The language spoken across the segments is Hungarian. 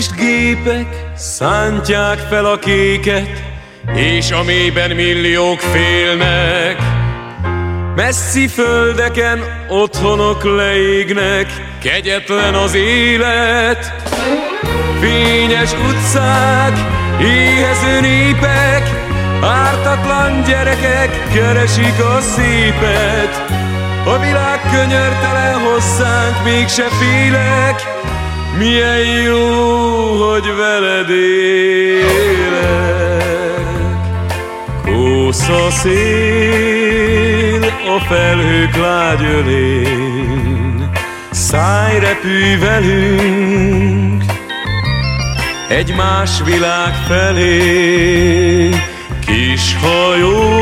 Ezüstgépek szántják fel a kéket, és a mélyben milliók félnek. Messzi földeken otthonok leégnek, kegyetlen az élet. Fényes utcák, éhező népek, ártatlan gyerekek keresik a szépet. A világ könyörtelen hozzánk, mégse félek, milyen jó, hogy veled élek. Kósz a szél a felhők lágy ölén, szállj, repülj velünk egy más világ felé. Kis hajó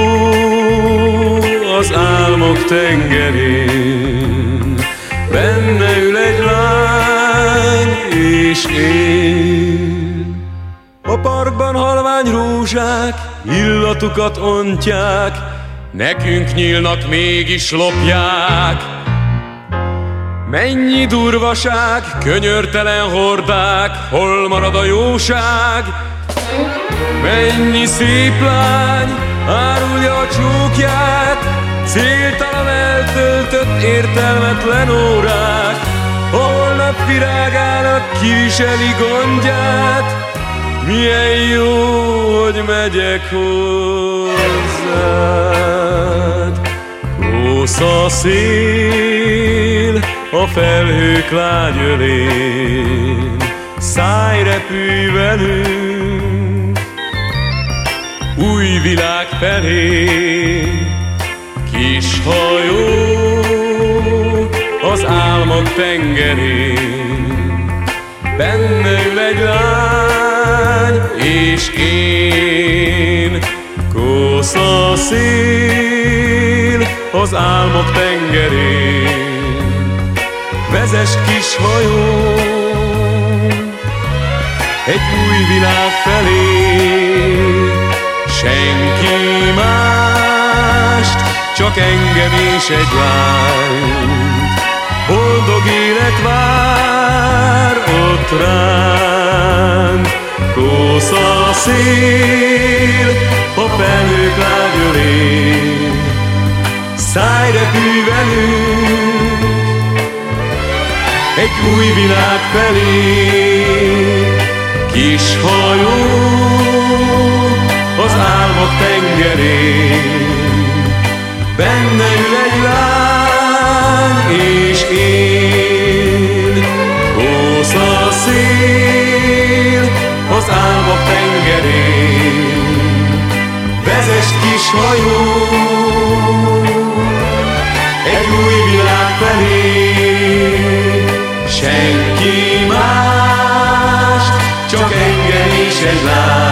az álmok tengerén, benne ül egy lány és én. A parkban halvány rózsák illatukat ontják, nekünk nyílnak, mégis lopják. Mennyi durvaság, könyörtelen hordák, hol marad a jóság? Mennyi szép lány árulja a csókját, céltalan eltöltött értelmetlen órák. A holnap virágának kiviseli gondját, milyen jó, hogy megyek hozzád. Kósz a szél a felhők lágy ölén, szállj, repülj velünk új világ felé. Kis hajó az álmok tengerén, benne ül egy lány és én. Kósz a szél az álmok tengerén, vezess kis hajó egy új világ felé. Senki mást, csak engem és egy lányt, boldog élet vár ott ránk. Kósz a szél a felhők lágy ölén, szállj, repülj velünk egy új világ felé. Kis hajó az álmok tengerén, benne ül egy lány és én. Kósz a szél az álmok tengerén, vezess kis hajó egy új világ felé. Senki más, csak engem és egy lány,